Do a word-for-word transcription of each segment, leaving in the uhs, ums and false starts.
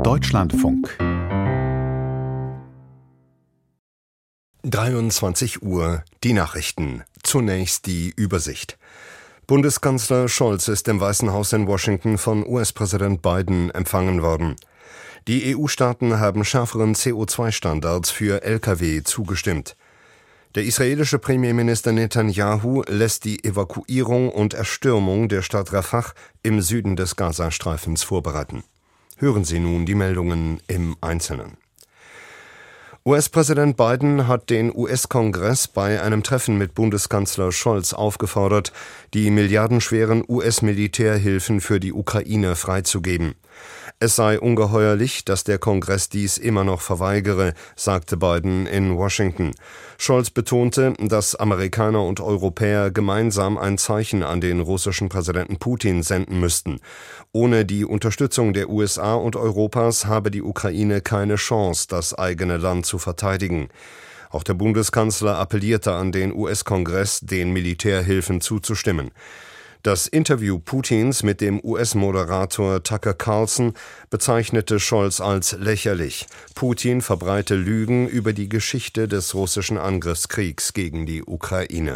Deutschlandfunk. dreiundzwanzig Uhr, die Nachrichten. Zunächst die Übersicht. Bundeskanzler Scholz ist im Weißen Haus in Washington von U S-Präsident Biden empfangen worden. Die E U-Staaten haben schärferen C O zwei Standards für L K W zugestimmt. Der israelische Premierminister Netanyahu lässt die Evakuierung und Erstürmung der Stadt Rafah im Süden des Gazastreifens vorbereiten. Hören Sie nun die Meldungen im Einzelnen. U S-Präsident Biden hat den U S-Kongress bei einem Treffen mit Bundeskanzler Scholz aufgefordert, die milliardenschweren U S-Militärhilfen für die Ukraine freizugeben. Es sei ungeheuerlich, dass der Kongress dies immer noch verweigere, sagte Biden in Washington. Scholz betonte, dass Amerikaner und Europäer gemeinsam ein Zeichen an den russischen Präsidenten Putin senden müssten. Ohne die Unterstützung der U S A und Europas habe die Ukraine keine Chance, das eigene Land zu verteidigen. Auch der Bundeskanzler appellierte an den U S-Kongress, den Militärhilfen zuzustimmen. Das Interview Putins mit dem U S-Moderator Tucker Carlson bezeichnete Scholz als lächerlich. Putin verbreite Lügen über die Geschichte des russischen Angriffskriegs gegen die Ukraine.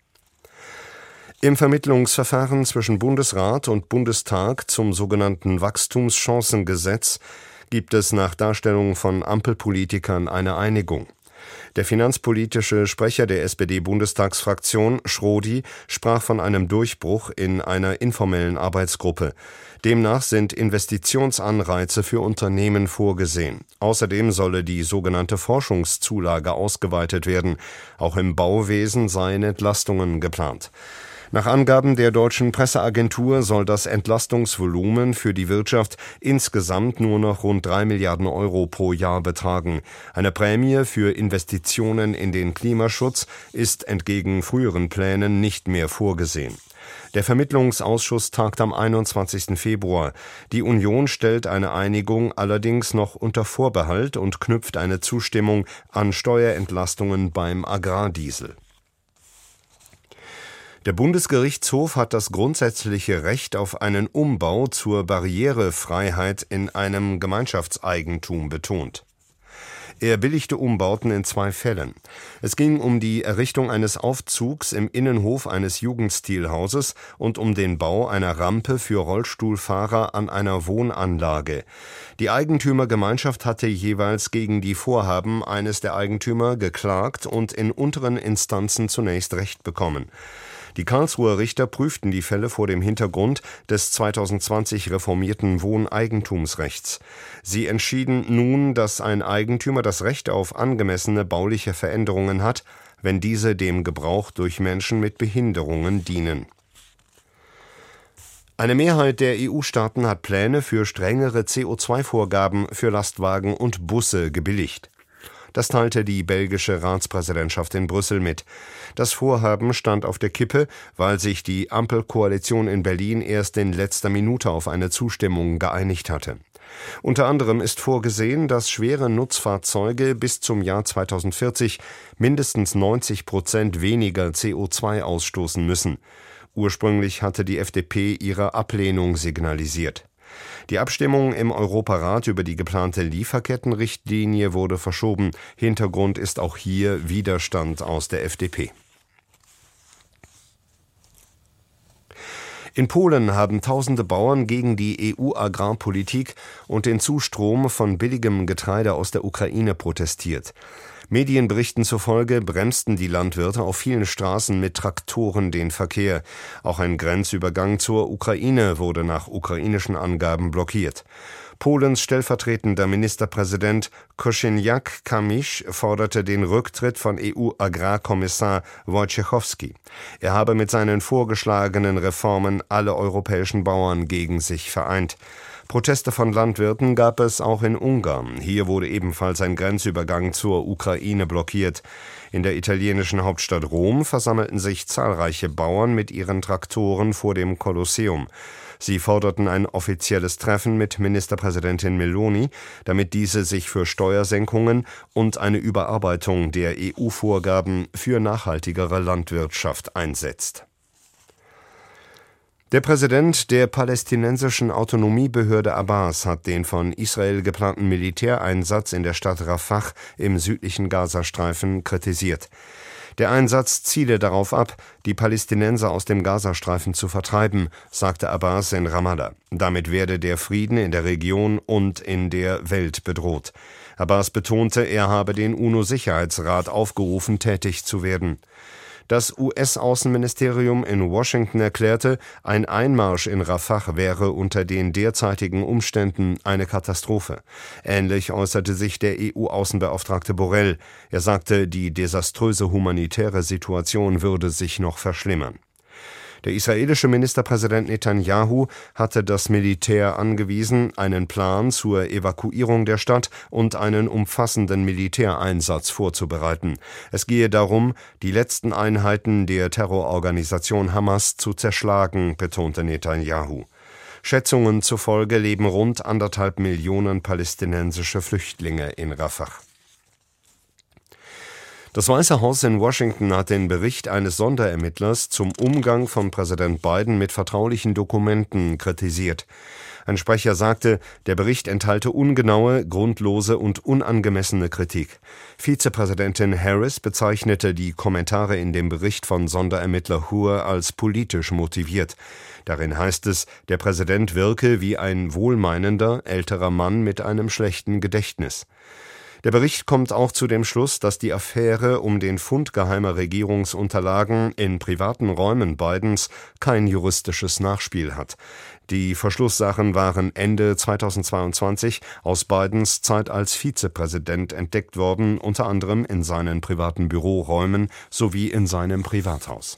Im Vermittlungsverfahren zwischen Bundesrat und Bundestag zum sogenannten Wachstumschancengesetz gibt es nach Darstellung von Ampelpolitikern eine Einigung. Der finanzpolitische Sprecher der S P D-Bundestagsfraktion, Schrodi, sprach von einem Durchbruch in einer informellen Arbeitsgruppe. Demnach sind Investitionsanreize für Unternehmen vorgesehen. Außerdem solle die sogenannte Forschungszulage ausgeweitet werden. Auch im Bauwesen seien Entlastungen geplant. Nach Angaben der deutschen Presseagentur soll das Entlastungsvolumen für die Wirtschaft insgesamt nur noch rund drei Milliarden Euro pro Jahr betragen. Eine Prämie für Investitionen in den Klimaschutz ist entgegen früheren Plänen nicht mehr vorgesehen. Der Vermittlungsausschuss tagt am einundzwanzigsten Februar. Die Union stellt eine Einigung allerdings noch unter Vorbehalt und knüpft eine Zustimmung an Steuerentlastungen beim Agrardiesel. Der Bundesgerichtshof hat das grundsätzliche Recht auf einen Umbau zur Barrierefreiheit in einem Gemeinschaftseigentum betont. Er billigte Umbauten in zwei Fällen. Es ging um die Errichtung eines Aufzugs im Innenhof eines Jugendstilhauses und um den Bau einer Rampe für Rollstuhlfahrer an einer Wohnanlage. Die Eigentümergemeinschaft hatte jeweils gegen die Vorhaben eines der Eigentümer geklagt und in unteren Instanzen zunächst Recht bekommen. Die Karlsruher Richter prüften die Fälle vor dem Hintergrund des zweitausendzwanzig reformierten Wohneigentumsrechts. Sie entschieden nun, dass ein Eigentümer das Recht auf angemessene bauliche Veränderungen hat, wenn diese dem Gebrauch durch Menschen mit Behinderungen dienen. Eine Mehrheit der E U-Staaten hat Pläne für strengere C O zwei Vorgaben für Lastwagen und Busse gebilligt. Das teilte die belgische Ratspräsidentschaft in Brüssel mit. Das Vorhaben stand auf der Kippe, weil sich die Ampelkoalition in Berlin erst in letzter Minute auf eine Zustimmung geeinigt hatte. Unter anderem ist vorgesehen, dass schwere Nutzfahrzeuge bis zum Jahr zweitausendvierzig mindestens neunzig Prozent weniger C O zwei ausstoßen müssen. Ursprünglich hatte die F D P ihre Ablehnung signalisiert. Die Abstimmung im Europarat über die geplante Lieferkettenrichtlinie wurde verschoben. Hintergrund ist auch hier Widerstand aus der F D P. In Polen haben tausende Bauern gegen die E U-Agrarpolitik und den Zustrom von billigem Getreide aus der Ukraine protestiert. Medienberichten zufolge bremsten die Landwirte auf vielen Straßen mit Traktoren den Verkehr. Auch ein Grenzübergang zur Ukraine wurde nach ukrainischen Angaben blockiert. Polens stellvertretender Ministerpräsident Kosiniak-Kamysz forderte den Rücktritt von E U-Agrarkommissar Wojciechowski. Er habe mit seinen vorgeschlagenen Reformen alle europäischen Bauern gegen sich vereint. Proteste von Landwirten gab es auch in Ungarn. Hier wurde ebenfalls ein Grenzübergang zur Ukraine blockiert. In der italienischen Hauptstadt Rom versammelten sich zahlreiche Bauern mit ihren Traktoren vor dem Kolosseum. Sie forderten ein offizielles Treffen mit Ministerpräsidentin Meloni, damit diese sich für Steuersenkungen und eine Überarbeitung der E U-Vorgaben für nachhaltigere Landwirtschaft einsetzt. Der Präsident der palästinensischen Autonomiebehörde Abbas hat den von Israel geplanten Militäreinsatz in der Stadt Rafah im südlichen Gazastreifen kritisiert. Der Einsatz ziele darauf ab, die Palästinenser aus dem Gazastreifen zu vertreiben, sagte Abbas in Ramallah. Damit werde der Frieden in der Region und in der Welt bedroht. Abbas betonte, er habe den UNO-Sicherheitsrat aufgerufen, tätig zu werden. Das U S-Außenministerium in Washington erklärte, ein Einmarsch in Rafah wäre unter den derzeitigen Umständen eine Katastrophe. Ähnlich äußerte sich der E U-Außenbeauftragte Borrell. Er sagte, die desaströse humanitäre Situation würde sich noch verschlimmern. Der israelische Ministerpräsident Netanyahu hatte das Militär angewiesen, einen Plan zur Evakuierung der Stadt und einen umfassenden Militäreinsatz vorzubereiten. Es gehe darum, die letzten Einheiten der Terrororganisation Hamas zu zerschlagen, betonte Netanyahu. Schätzungen zufolge leben rund anderthalb Millionen palästinensische Flüchtlinge in Rafah. Das Weiße Haus in Washington hat den Bericht eines Sonderermittlers zum Umgang von Präsident Biden mit vertraulichen Dokumenten kritisiert. Ein Sprecher sagte, der Bericht enthalte ungenaue, grundlose und unangemessene Kritik. Vizepräsidentin Harris bezeichnete die Kommentare in dem Bericht von Sonderermittler Hur als politisch motiviert. Darin heißt es, der Präsident wirke wie ein wohlmeinender, älterer Mann mit einem schlechten Gedächtnis. Der Bericht kommt auch zu dem Schluss, dass die Affäre um den Fund geheimer Regierungsunterlagen in privaten Räumen Bidens kein juristisches Nachspiel hat. Die Verschlusssachen waren Ende zweitausendzweiundzwanzig aus Bidens Zeit als Vizepräsident entdeckt worden, unter anderem in seinen privaten Büroräumen sowie in seinem Privathaus.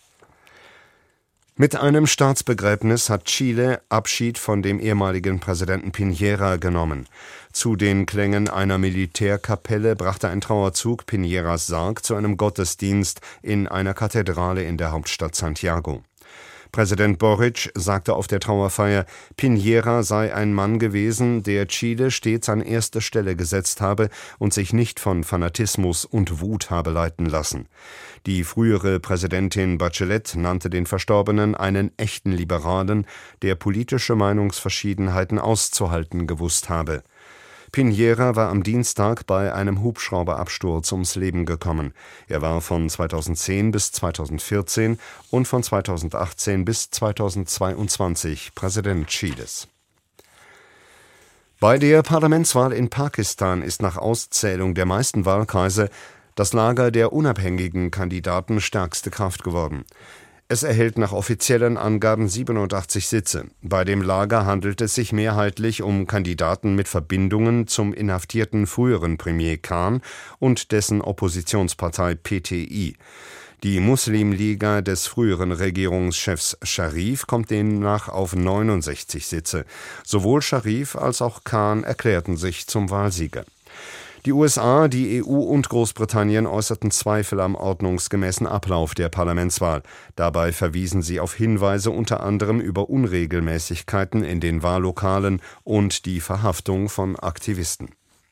Mit einem Staatsbegräbnis hat Chile Abschied von dem ehemaligen Präsidenten Piñera genommen. Zu den Klängen einer Militärkapelle brachte ein Trauerzug Piñeras Sarg zu einem Gottesdienst in einer Kathedrale in der Hauptstadt Santiago. Präsident Boric sagte auf der Trauerfeier, Piñera sei ein Mann gewesen, der Chile stets an erste Stelle gesetzt habe und sich nicht von Fanatismus und Wut habe leiten lassen. Die frühere Präsidentin Bachelet nannte den Verstorbenen einen echten Liberalen, der politische Meinungsverschiedenheiten auszuhalten gewusst habe. Piñera war am Dienstag bei einem Hubschrauberabsturz ums Leben gekommen. Er war von zweitausendzehn bis zweitausendvierzehn und von zweitausendachtzehn bis zweitausendzweiundzwanzig Präsident Chiles. Bei der Parlamentswahl in Pakistan ist nach Auszählung der meisten Wahlkreise das Lager der unabhängigen Kandidaten stärkste Kraft geworden. Es erhält nach offiziellen Angaben siebenundachtzig Sitze. Bei dem Lager handelt es sich mehrheitlich um Kandidaten mit Verbindungen zum inhaftierten früheren Premier Khan und dessen Oppositionspartei P T I. Die Muslimliga des früheren Regierungschefs Scharif kommt demnach auf neunundsechzig Sitze. Sowohl Scharif als auch Khan erklärten sich zum Wahlsieger. Die U S A, die E U und Großbritannien äußerten Zweifel am ordnungsgemäßen Ablauf der Parlamentswahl. Dabei verwiesen sie auf Hinweise unter anderem über Unregelmäßigkeiten in den Wahllokalen und die Verhaftung von Aktivisten.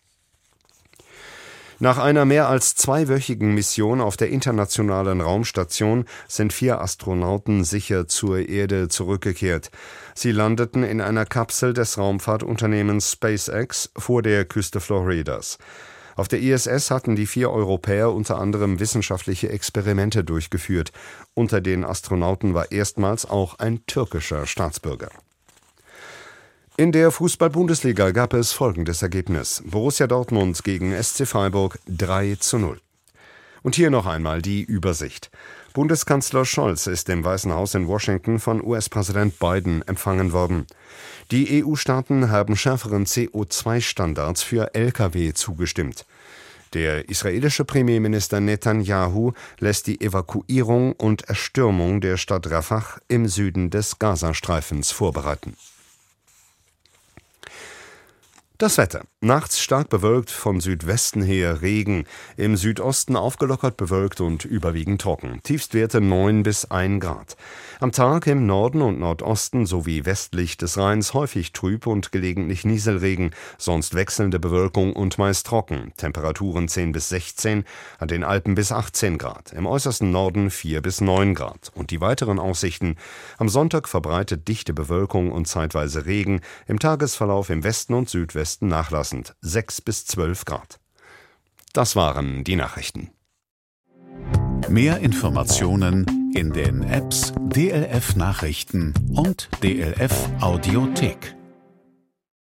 Nach einer mehr als zweiwöchigen Mission auf der internationalen Raumstation sind vier Astronauten sicher zur Erde zurückgekehrt. Sie landeten in einer Kapsel des Raumfahrtunternehmens SpaceX vor der Küste Floridas. Auf der I S S hatten die vier Europäer unter anderem wissenschaftliche Experimente durchgeführt. Unter den Astronauten war erstmals auch ein türkischer Staatsbürger. In der Fußball-Bundesliga gab es folgendes Ergebnis: Borussia Dortmund gegen S C Freiburg drei zu null. Und hier noch einmal die Übersicht. Bundeskanzler Scholz ist im Weißen Haus in Washington von U S-Präsident Biden empfangen worden. Die E U-Staaten haben schärferen C O zwei Standards für L K W zugestimmt. Der israelische Premierminister Netanyahu lässt die Evakuierung und Erstürmung der Stadt Rafah im Süden des Gazastreifens vorbereiten. Das Wetter. Nachts stark bewölkt, von Südwesten her Regen, im Südosten aufgelockert bewölkt und überwiegend trocken. Tiefstwerte neun bis ein Grad. Am Tag im Norden und Nordosten sowie westlich des Rheins häufig trüb und gelegentlich Nieselregen, sonst wechselnde Bewölkung und meist trocken. Temperaturen zehn bis sechzehn, an den Alpen bis achtzehn Grad, im äußersten Norden vier bis neun Grad. Und die weiteren Aussichten: Am Sonntag verbreitet dichte Bewölkung und zeitweise Regen, im Tagesverlauf im Westen und Südwesten nachlassend sechs bis zwölf Grad. Das waren die Nachrichten. Mehr Informationen in den Apps D L F Nachrichten und D L F Audiothek.